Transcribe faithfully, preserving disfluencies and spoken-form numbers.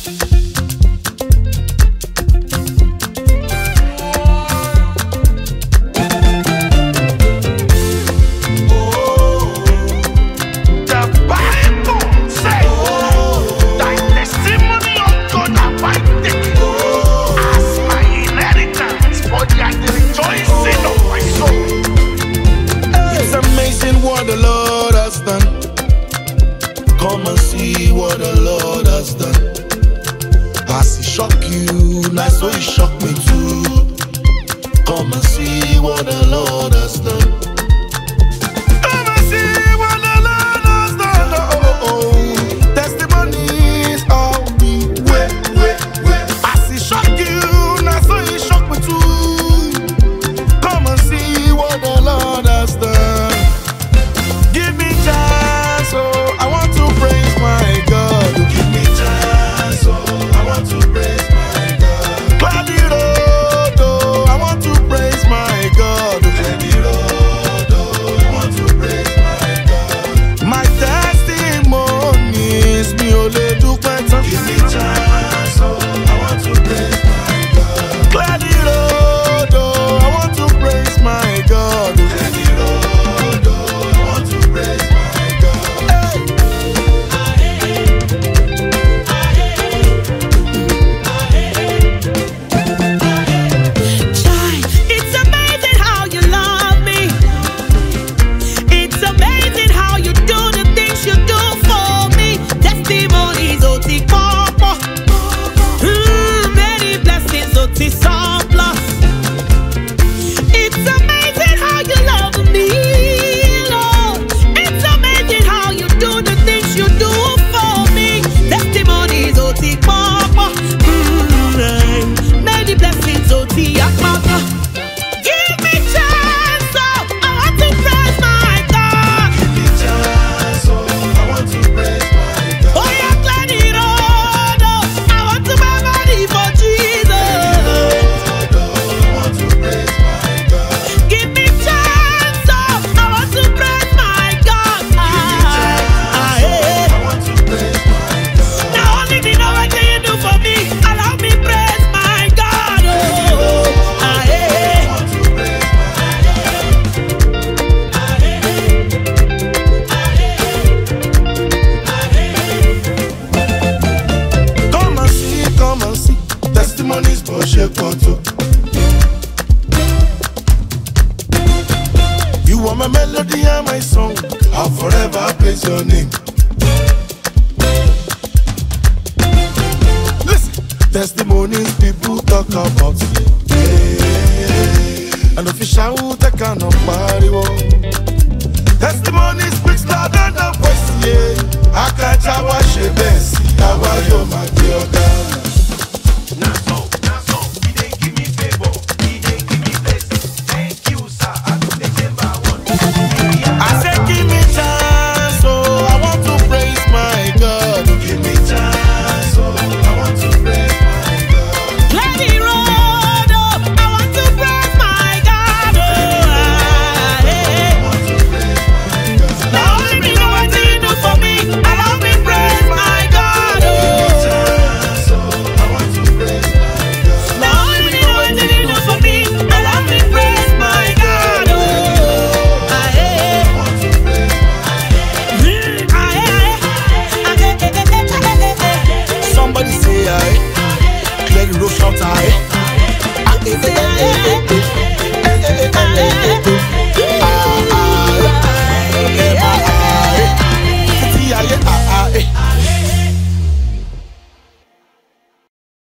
What the Lord has done. Come and see what the Lord has done. As He shock you, now so He shock me too. Come and see what the Lord has done. Come and see what the Lord has done. Oh, oh, oh. Testimonies all the way, way, way. As He shock you, now so He shock me too. Come and see what the Lord has done. Give me chance, oh, I want to praise my God. Give me chance, oh, I want to praise my God. Cloudy road, oh, I want to praise my God. Cloudy road, oh, I want to praise my God. My testimony is me only do better. Give me chance, oh, I want to praise my God. Cloudy road, oh, I want to praise my God. Cloudy road, oh, you are my melody and my song. I'll forever praise your name. Listen, testimonies people talk about. Yeah. And official who take on a party. Testimony speaks louder than voice. Yeah, I can't wash your best. How are you, my dear girl? Let the road shout, aye.